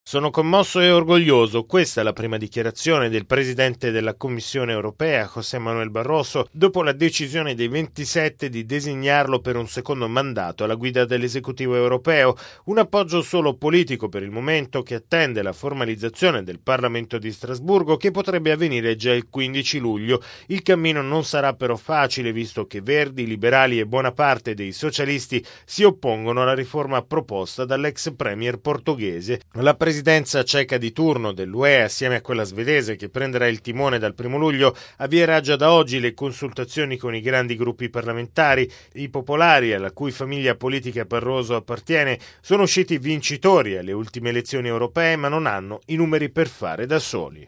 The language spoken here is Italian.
Sono commosso e orgoglioso. Questa è la prima dichiarazione del Presidente della Commissione europea, José Manuel Barroso, dopo la decisione dei 27 di designarlo per un secondo mandato alla guida dell'esecutivo europeo. Un appoggio solo politico per il momento, che attende la formalizzazione del Parlamento di Strasburgo, che potrebbe avvenire già il 15 luglio. Il cammino non sarà però facile, visto che Verdi, liberali e buona parte dei socialisti si oppongono alla riforma proposta dall'ex premier portoghese. La presidenza ceca di turno dell'UE, assieme a quella svedese che prenderà il timone dal 1 luglio, avvierà già da oggi le consultazioni con i grandi gruppi parlamentari. I popolari, alla cui famiglia politica Barroso appartiene, sono usciti vincitori alle ultime elezioni europee, ma non hanno i numeri per fare da soli.